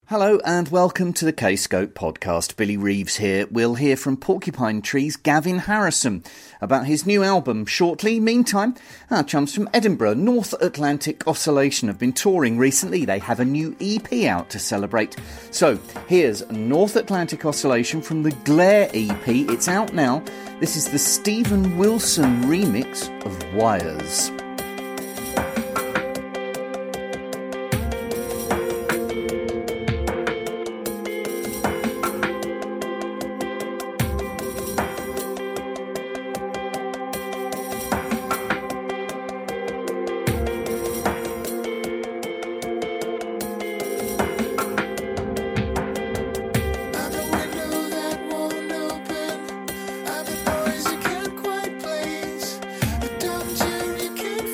Hello and welcome to the K-Scope podcast. Billy Reeves here. We'll hear from Porcupine Tree's Gavin Harrison about his new album shortly. Meantime, our chums from Edinburgh, North Atlantic Oscillation, have been touring recently. They have a new EP out to celebrate. So here's North Atlantic Oscillation from the Glare EP. It's out now. This is the Stephen Wilson remix of Wires. You can't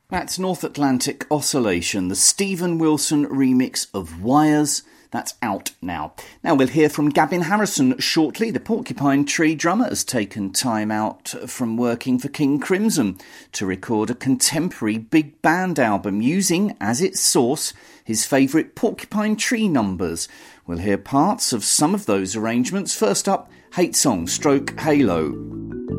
That's North Atlantic Oscillation, the Stephen Wilson remix of Wires. That's out now. Now we'll hear from Gavin Harrison shortly. The Porcupine Tree drummer has taken time out from working for King Crimson to record a contemporary big band album using as its source his favourite Porcupine Tree numbers. We'll hear parts of some of those arrangements. First up, Hate Song / Halo.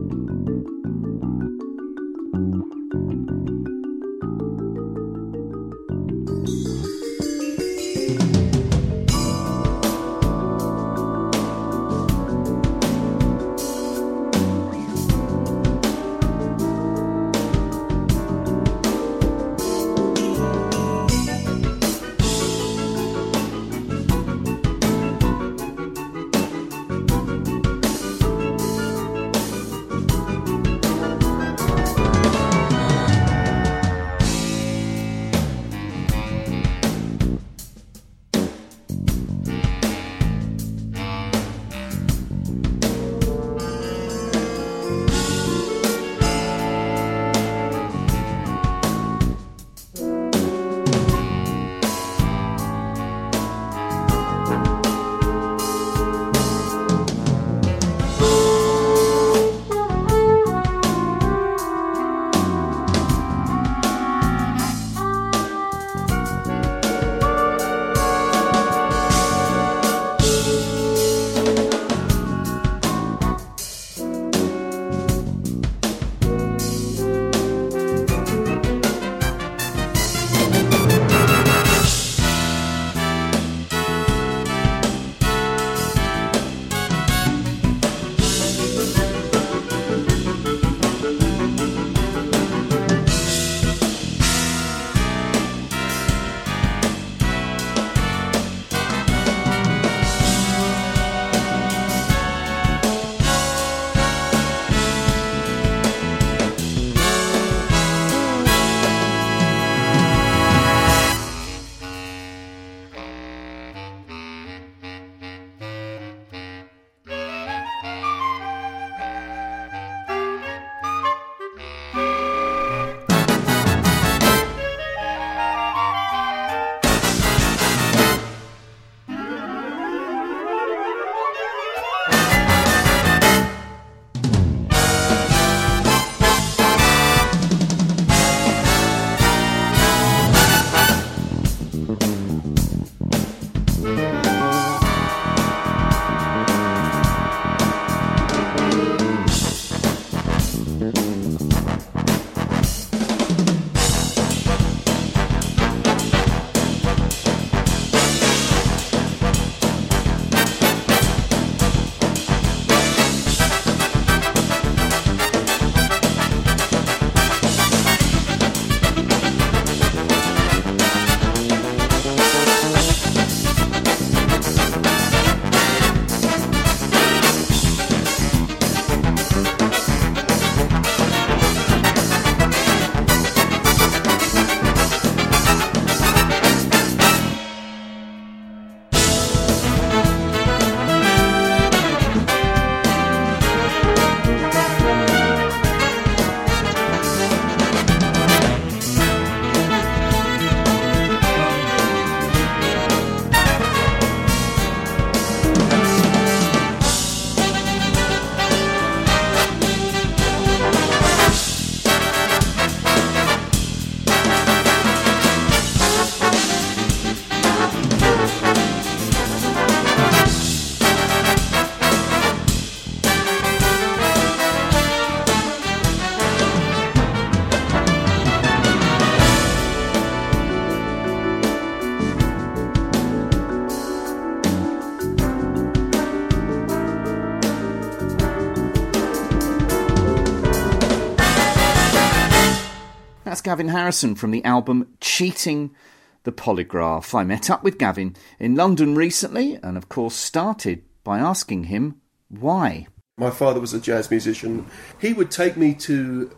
That's Gavin Harrison from the album Cheating the Polygraph. I met up with Gavin in London recently and of course started by asking him why. My father was a jazz musician. He would take me to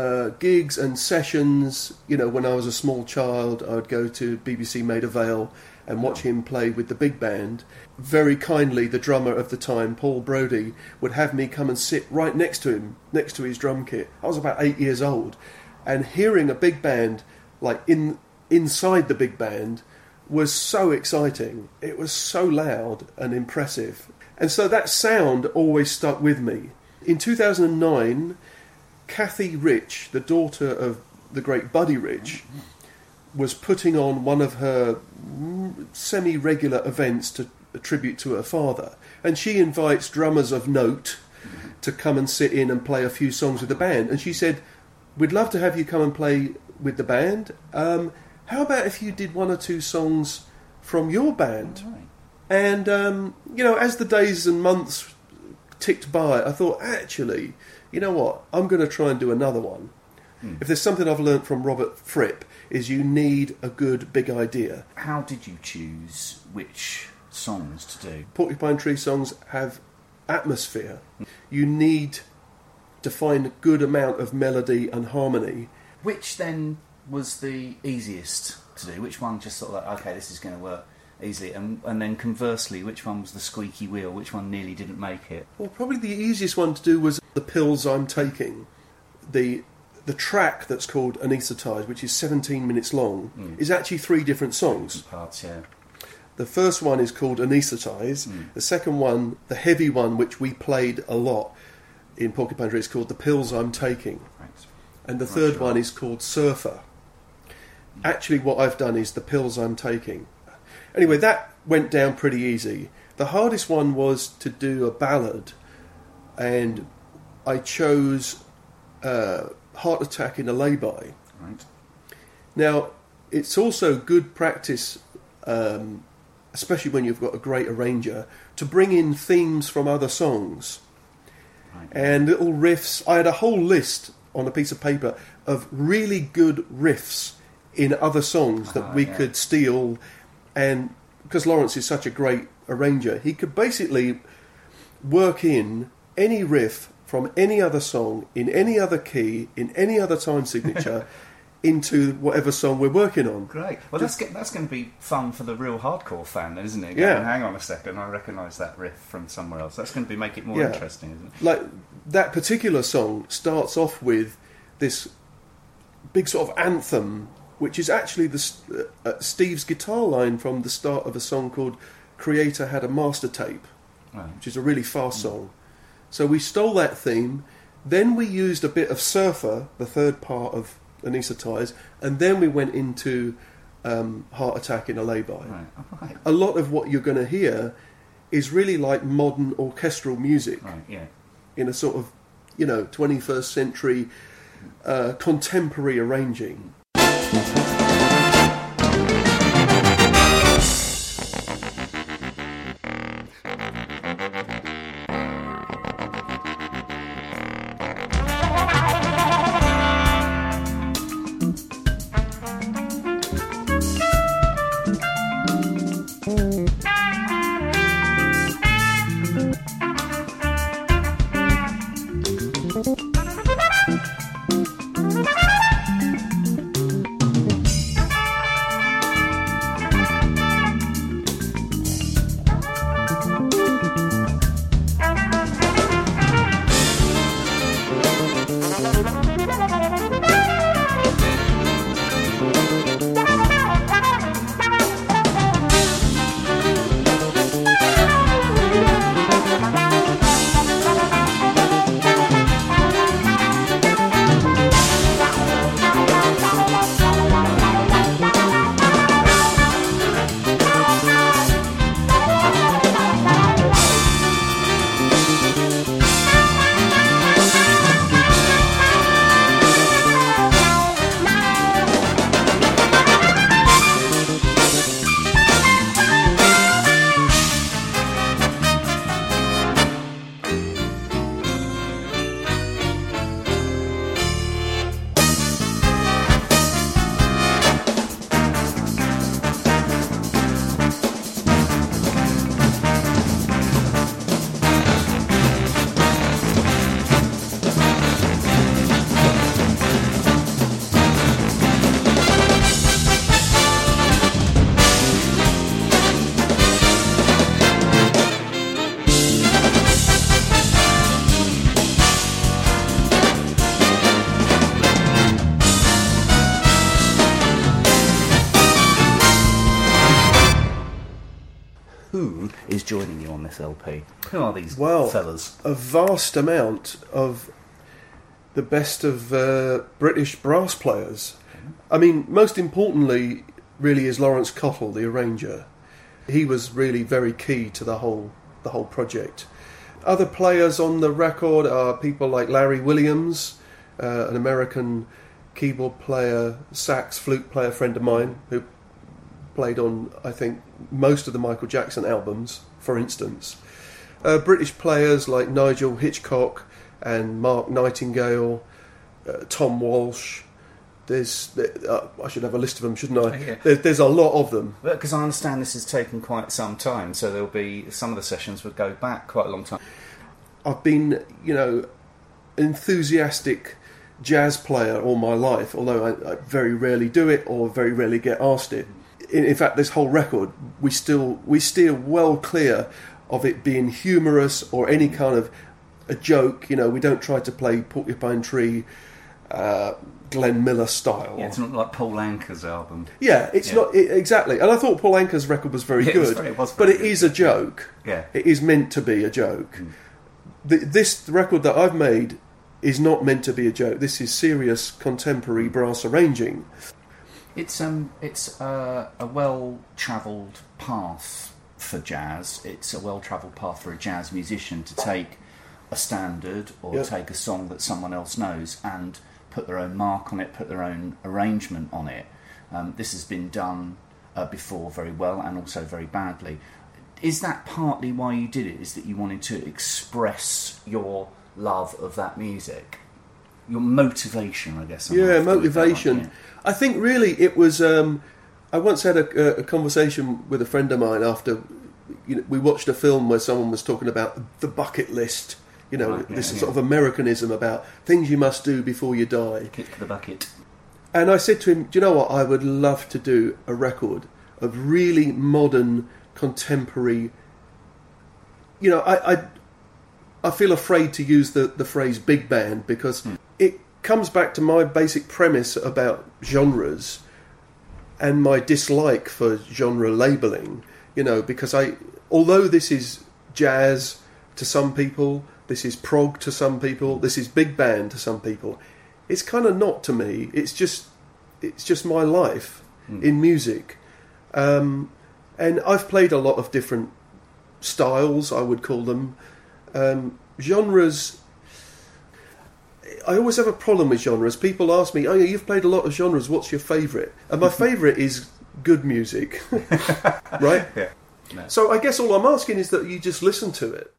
gigs and sessions. You know, when I was a small child, I would go to BBC Maida Vale and watch him play with the big band. Very kindly, the drummer of the time, Paul Brodie, would have me come and sit right next to him, next to his drum kit. I was about 8 years old. And hearing a big band, like inside the big band, was so exciting. It was so loud and impressive. And so that sound always stuck with me. In 2009, Kathy Rich, the daughter of the great Buddy Rich, was putting on one of her semi-regular events to a tribute to her father. And she invites drummers of note to come and sit in and play a few songs with the band. And she said, "We'd love to have you come and play with the band. How about if you did one or two songs from your band?" Right. And, as the days and months ticked by, I thought, actually, you know what? I'm going to try and do another one. If there's something I've learnt from Robert Fripp, is you need a good big idea. How did you choose which songs to do? Porcupine Tree songs have atmosphere. You need to find a good amount of melody and harmony. Which then was the easiest to do? Which one just sort of like, okay, this is going to work easily? And then conversely, which one was the squeaky wheel? Which one nearly didn't make it? Well, probably the easiest one to do was The Pills I'm Taking. The track that's called Anaesthetized, which is 17 minutes long, is actually 3 different songs. Parts, yeah. The first one is called Anaesthetized. The second one, the heavy one, which we played a lot in Porcupine Tree, is called The Pills I'm Taking. Thanks. And the third one is called Surfer. Actually, what I've done is The Pills I'm Taking. Anyway, that went down pretty easy. The hardest one was to do a ballad, and I chose Heart Attack in a Lay-By. Right. Now, it's also good practice, especially when you've got a great arranger, to bring in themes from other songs. Right. And little riffs. I had a whole list on a piece of paper of really good riffs in other songs that we could steal. And because Lawrence is such a great arranger, he could basically work in any riff from any other song, in any other key, in any other time signature, into whatever song we're working on. Great. Well, that's going to be fun for the real hardcore fan, then, isn't it? Yeah. Going, hang on a second, I recognise that riff from somewhere else. That's going to make it more interesting, isn't it? Like, that particular song starts off with this big sort of anthem, which is actually the Steve's guitar line from the start of a song called Creator Had a Master Tape, Right. which is a really fast song. So we stole that theme, then we used a bit of Surfer, the third part of Anaesthetized, and then we went into Heart Attack in a Lay-By. Right. Right. A lot of what you're going to hear is really like modern orchestral music Right. Yeah. in a sort of, 21st century contemporary arranging. LP? Who are these Well, fellas? a vast amount of the best of British brass players. I mean, most importantly, really, is Lawrence Cottle, the arranger. He was really very key to the whole project. Other players on the record are people like Larry Williams, an American keyboard player, sax, flute player friend of mine, who played on, I think, most of the Michael Jackson albums, for instance. British players like Nigel Hitchcock and Mark Nightingale, Tom Walsh. I should have a list of them, shouldn't I? Yeah. There's a lot of them. Because I understand this has taken quite some time, so there'll be some of the sessions would go back quite a long time. I've been, enthusiastic jazz player all my life, although I very rarely do it or very rarely get asked it. In fact, this whole record, we steer well clear of it being humorous or any kind of a joke. We don't try to play Porcupine Tree, Glenn Miller style. Yeah, it's not like Paul Anka's album. Yeah, it's not exactly. And I thought Paul Anka's record was very good, but it is a joke. Yeah, it is meant to be a joke. This record that I've made is not meant to be a joke. This is serious contemporary brass arranging. It's a well-travelled path for jazz. It's a well-travelled path for a jazz musician to take a standard or take a song that someone else knows and put their own mark on it, put their own arrangement on it. This has been done before very well and also very badly. Is that partly why you did it? Is that you wanted to express your love of that music? Your motivation, I guess. Motivation. Yeah. I think really it was... I once had a conversation with a friend of mine after we watched a film where someone was talking about the bucket list. Sort of Americanism about things you must do before you die. Kick the bucket. And I said to him, do you know what? I would love to do a record of really modern, contemporary... I feel afraid to use the phrase big band because it comes back to my basic premise about genres and my dislike for genre labelling, because although this is jazz to some people, this is prog to some people, this is big band to some people, it's kind of not to me. It's just my life in music. And I've played a lot of different styles, I would call them. Genres... I always have a problem with genres. People ask me, you've played a lot of genres, what's your favourite? And my favourite is good music. Right? Yeah. No. So I guess all I'm asking is that you just listen to it.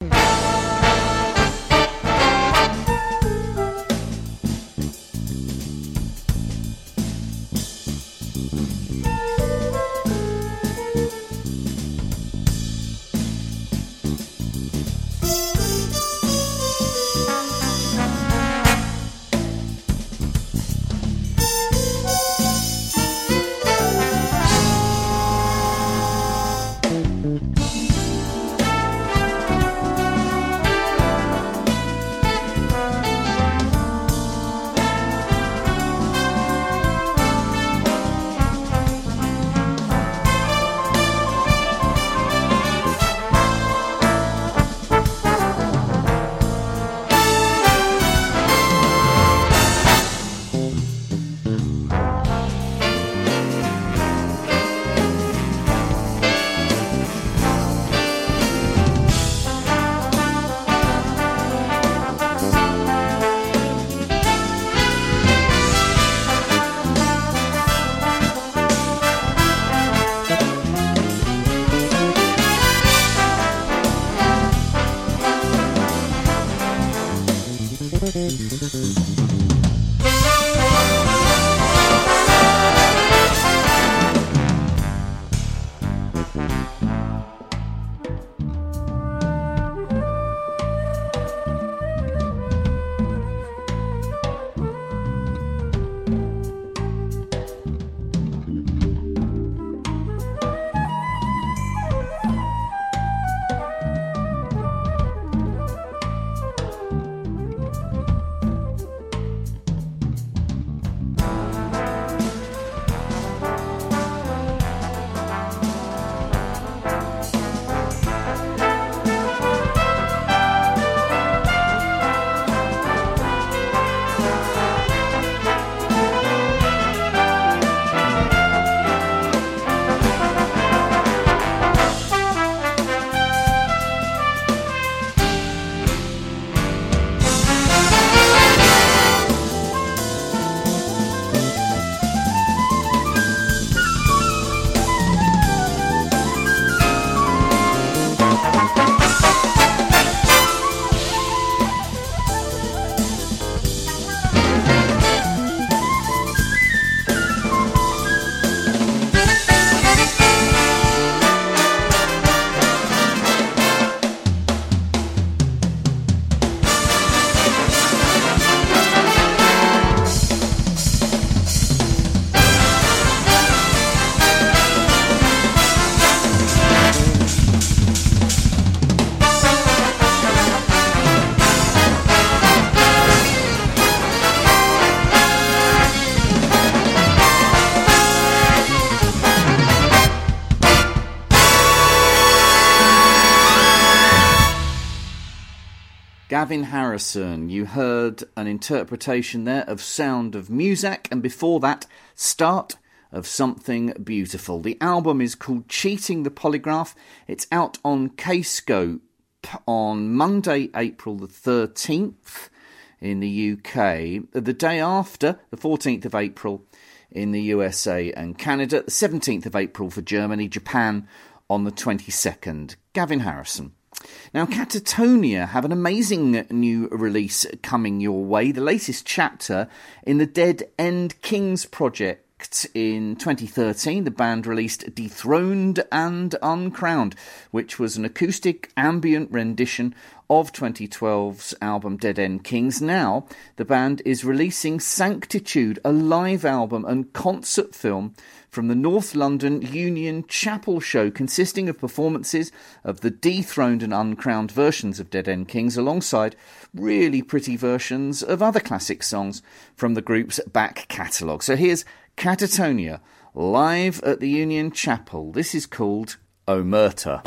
Gavin Harrison, you heard an interpretation there of Sound of Music, and before that, Start of Something Beautiful. The album is called Cheating the Polygraph. It's out on Kscope on Monday, April the 13th in the UK. The day after, the 14th of April in the USA and Canada. The 17th of April for Germany, Japan on the 22nd. Gavin Harrison. Now, Catatonia have an amazing new release coming your way. The latest chapter in the Dead End Kings project. In 2013, the band released Dethroned and Uncrowned, which was an acoustic ambient rendition of 2012's album Dead End Kings. Now, the band is releasing Sanctitude, a live album and concert film from the North London Union Chapel show, consisting of performances of the Dethroned and Uncrowned versions of Dead End Kings, alongside really pretty versions of other classic songs from the group's back catalogue. So here's Catatonia, live at the Union Chapel. This is called Omerta.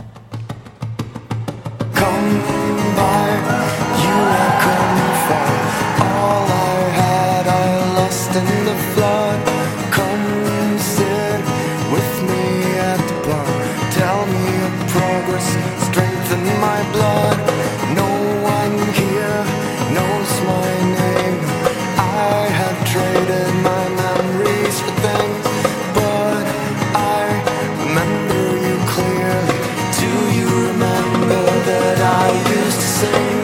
Come by, you are come far. All I had I lost in the flood. Come sit with me at the bar. Tell me of progress, strengthen my blood. No one here knows my name. I have traded my memories for things, but I remember you clearly. Do you remember that I used to sing?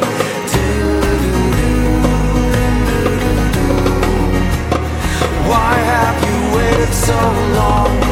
Why have you waited so long?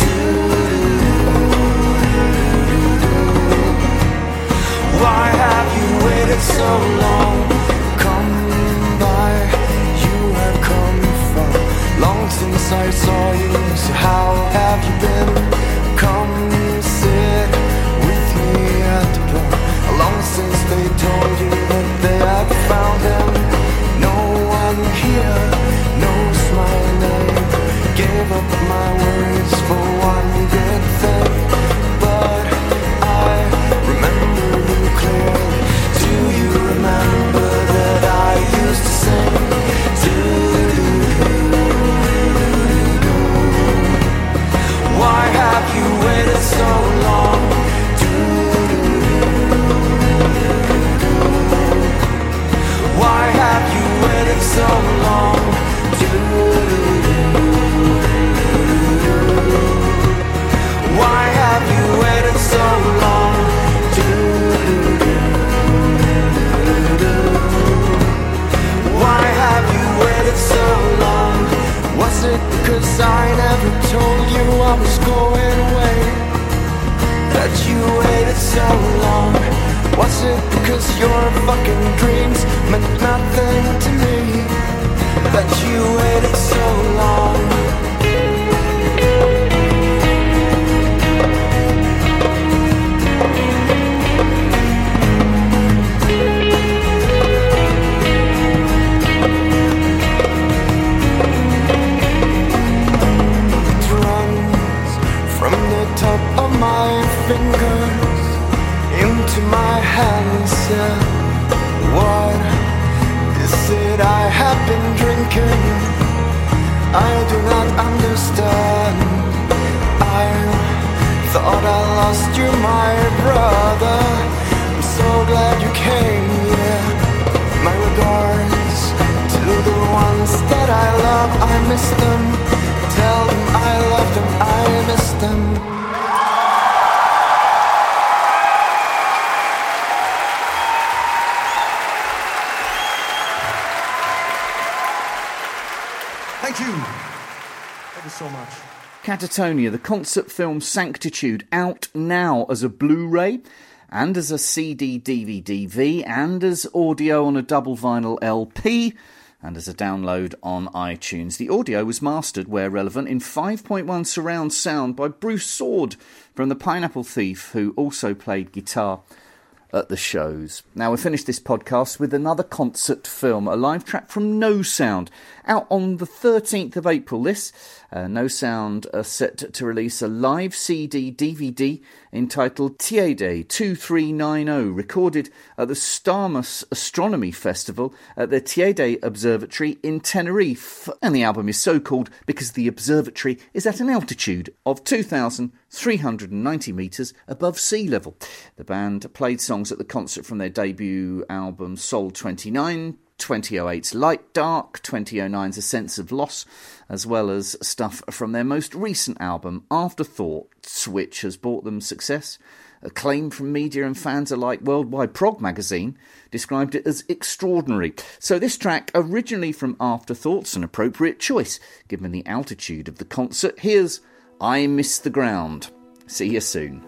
Why have you waited so long? Come by, you have come far. Long since I saw you, so how have you been? Come sit with me at the bar. Long since they told you that they had found him. No one here knows my name. Gave up my worries for one good thing, but I remember you clearly. Do you remember that I used to sing? Why have you waited so long? Why have you waited so long? Why have you waited so long? Why have you waited so long? Was it because I never told you I was going away that you waited so long? Was it because your fucking dreams meant nothing to me that you waited so long? Top of my fingers into my hands, yeah. What is it I have been drinking? I do not understand. I thought I lost you, my brother. I'm so glad you came, yeah. My regards to the ones that I love. I miss them. Tell them I love them, I miss them. Thank you. Thank you so much. Catatonia, the concert film Sanctitude, out now as a Blu-ray and as a CD DVD and as audio on a double vinyl LP and as a download on iTunes. The audio was mastered, where relevant, in 5.1 surround sound by Bruce Sword from the Pineapple Thief, who also played guitar at the shows. Now, we finish this podcast with another concert film, a live track from No Sound, out on the 13th of April. No Sound are set to release a live CD DVD entitled Tiede 2390, recorded at the Starmus Astronomy Festival at the Tiede Observatory in Tenerife. And the album is so called because the observatory is at an altitude of 2,390 metres above sea level. The band played songs at the concert from their debut album Sol 29, 2008's Light Dark, 2009's A Sense of Loss, as well as stuff from their most recent album, Afterthoughts, which has brought them success. Acclaim from media and fans alike. Worldwide Prog magazine described it as extraordinary. So this track, originally from Afterthoughts, an appropriate choice, given the altitude of the concert. Here's I Miss the Ground. See you soon.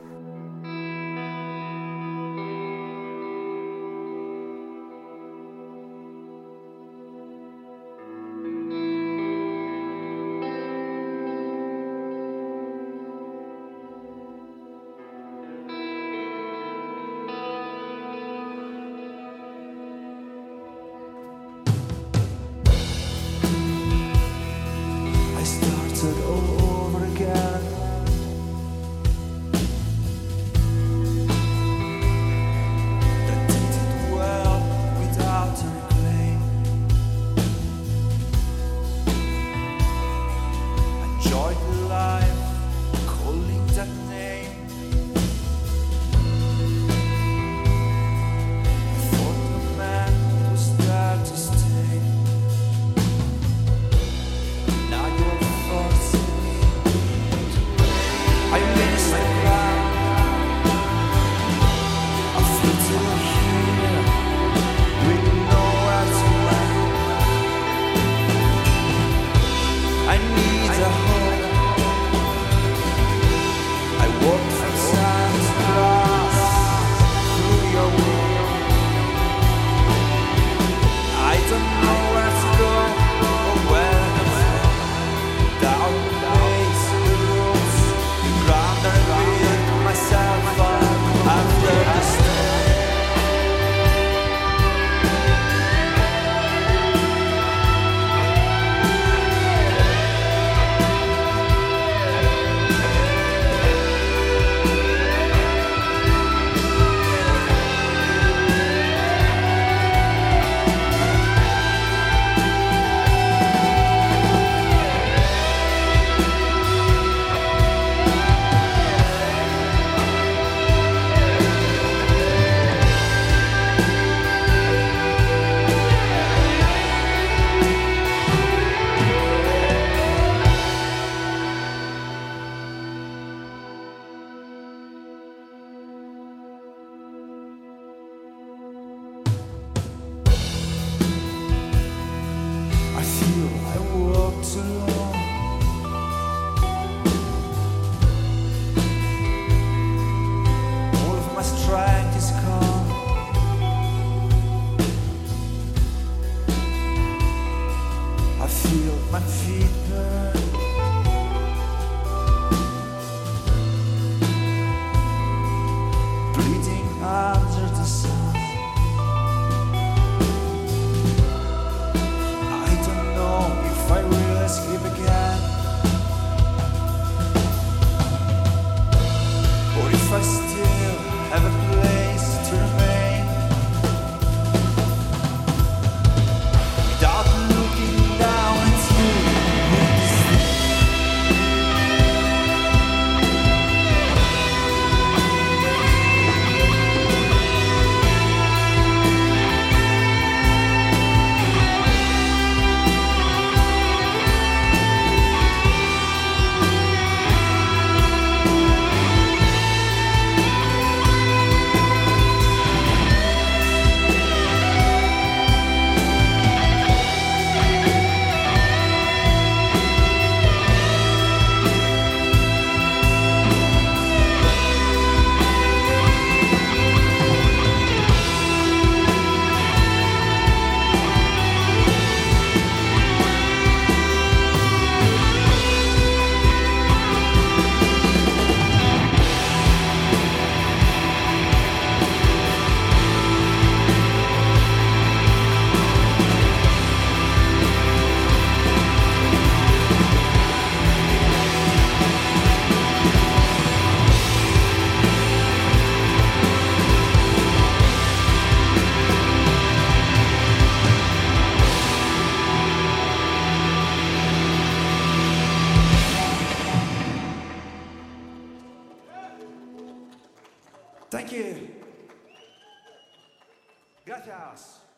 Without looking down at you, Thank you. Gracias.